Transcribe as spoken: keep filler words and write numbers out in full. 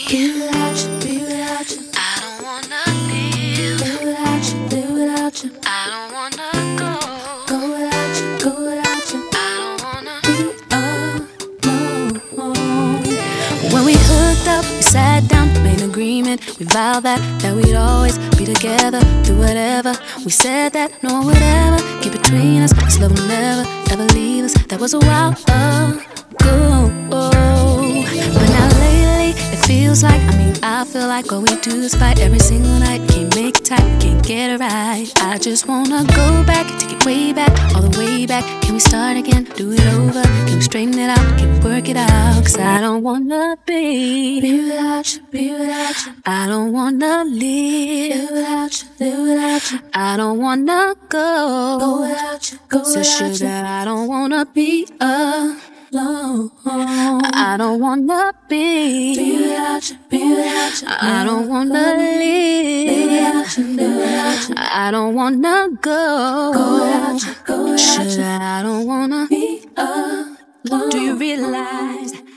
Be without you, be without you. I don't wanna live. Live without you, live without you. I don't wanna go. Go without you, go without you. I don't wanna Be alone. When we hooked up, we sat down, made an agreement. We vowed that, that we'd always be together through whatever. We said that no one would ever get between us. This love will never, ever leave us. That was a while ago. But now lately, it feels like, I mean, I feel like all we do is fight every single night. Can't make it tight, can't get it right. I just wanna go back, take it way back, all the way back. Can we start again, do it over? Can we straighten it out, can we work it out? Cause I don't wanna be Be without you, be without you. I don't wanna Live live without you, live without you. I don't wanna Go go without you, go So without you. sugar, I don't wanna be Alone. I don't wanna Be be without you, be without you. I don't wanna Live live without you, live without you. I don't wanna Go go without you, go without Sugar, you. I don't wanna Be alone. Do you realize